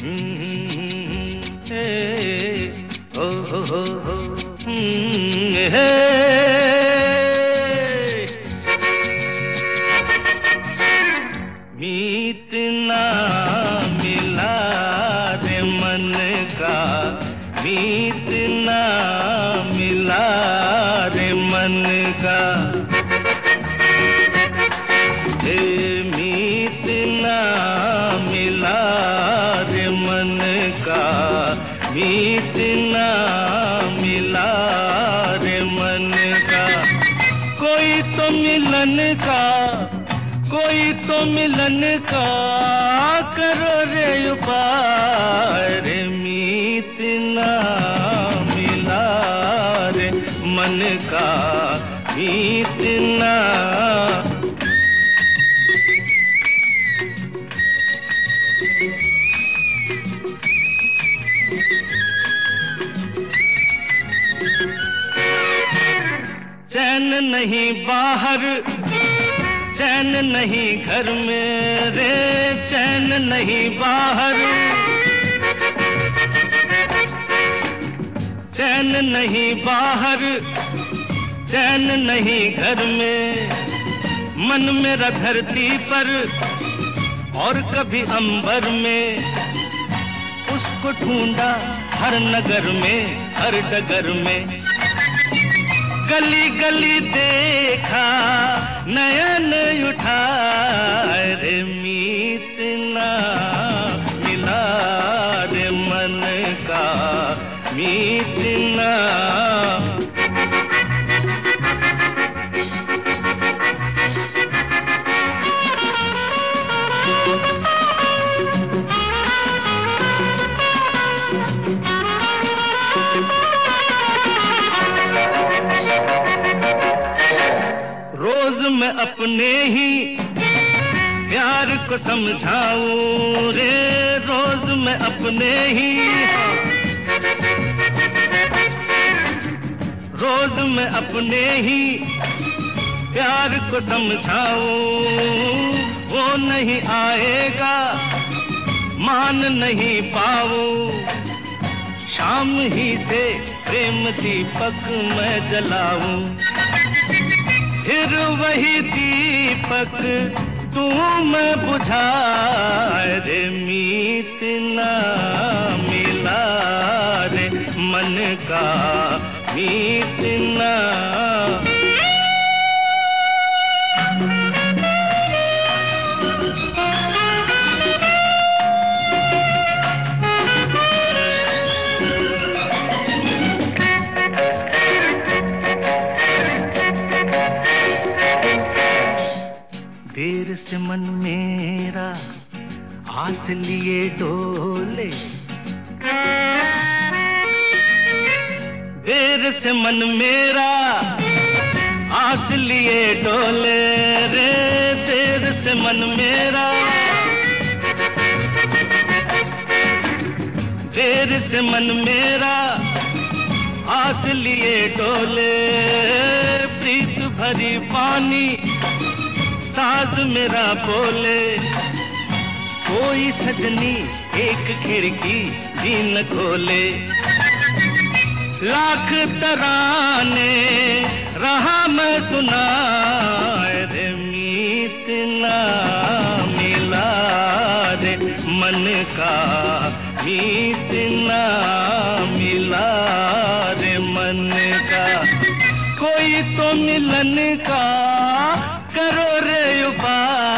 ओ हो हे मीत ना मिला रे मन का, मीत ना मिला रे मन का, मीत ना मिला रे मन का, मीत ना मिला रे मन का। कोई तो मिलन का, कोई तो मिलन का करो रे उपाय रे, मीत ना मिला रे मन का, मीत ना। चैन नहीं बाहर, चैन नहीं घर में रे, चैन नहीं बाहर, चैन नहीं बाहर, चैन नहीं घर में। मन मेरा धरती पर और कभी अंबर में, उसको ढूंढा हर नगर में, हर डगर में। गली गली देखा नयन उठा रे, मीत ना मिला रे मन का, मीत ना। रोज मैं अपने ही प्यार को समझाऊं रे, रोज मैं अपने ही, रोज मैं अपने ही प्यार को समझाऊं। वो नहीं आएगा मान नहीं पाऊं, शाम ही से प्रेम दीपक मैं जलाऊं। फिर वही दीपक तू मैं बुझाए रे, मीत ना मिला रे मन का, मीत ना। देर से मन मेरा आस लिए डोले, देर से मन मेरा आस लिए डोले रे, देर से मन मेरा, देर से मन मेरा आस लिए डोले। प्रीत भरी पानी साज मेरा बोले, कोई सजनी एक खिड़की भी न खोले। लाख तराने रहा मैं सुनाए रे, मीत ना मिला रे मन का, मीत ना मिला रे मन का। कोई तो मिलन का करो रे उपाय